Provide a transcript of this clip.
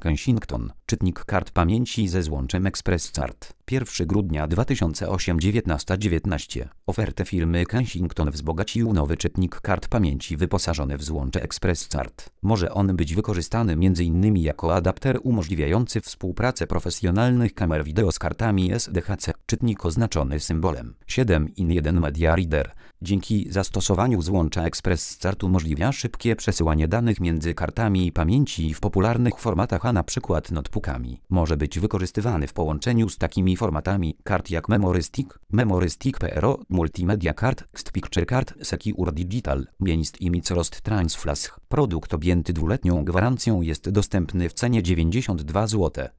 Kensington, czytnik kart pamięci ze złączem ExpressCard. 1 grudnia 2008 19:19. Ofertę firmy Kensington wzbogacił nowy czytnik kart pamięci wyposażony w złącze ExpressCard. Może on być wykorzystany m.in. jako adapter umożliwiający współpracę profesjonalnych kamer wideo z kartami SDHC. Czytnik oznaczony symbolem 7-in-1 Media Reader. Dzięki zastosowaniu złącza ExpressCard umożliwia szybkie przesyłanie danych między kartami pamięci w popularnych formatach, a np. notebookami. Może być wykorzystywany w połączeniu z takimi formatami kart jak Memory Stick PRO, Multimedia Card, Text Picture Card, Secure Digital, Mienist Image Lost Transflash. Produkt objęty 2-letnią gwarancją jest dostępny w cenie 92 zł.